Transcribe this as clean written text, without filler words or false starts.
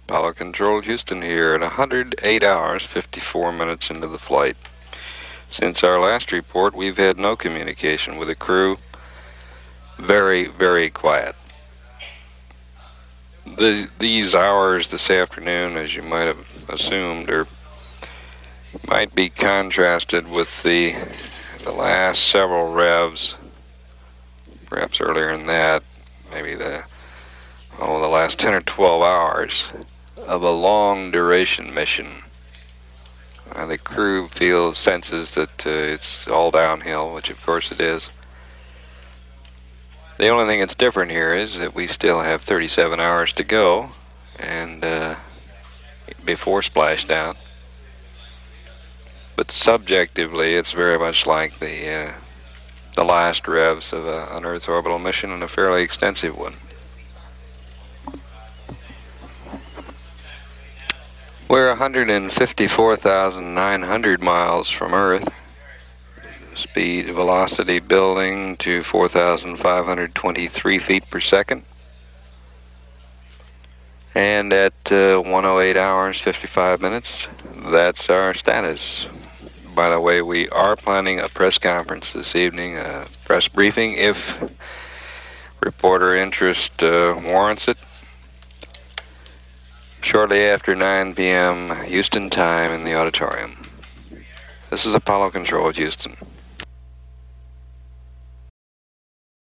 Apollo Control Houston here at 108 hours, 54 minutes into the flight. Since our last report, we've had no communication with the crew. Very, very quiet. These hours this afternoon, as you might have assumed, might be contrasted with the last several revs, perhaps earlier than that, maybe the last 10 or 12 hours of a long duration mission. The crew senses that it's all downhill, which of course it is. The only thing that's different here is that we still have 37 hours to go, and before splashdown. But subjectively, it's very much like the last revs of an Earth orbital mission, and a fairly extensive one. We're 154,900 miles from Earth. Speed velocity building to 4,523 feet per second. And at 108 hours, 55 minutes, that's our status. By the way, we are planning a press conference this evening, a press briefing, if reporter interest warrants it. Shortly after 9 p.m. Houston time in the auditorium. This is Apollo Control, Houston.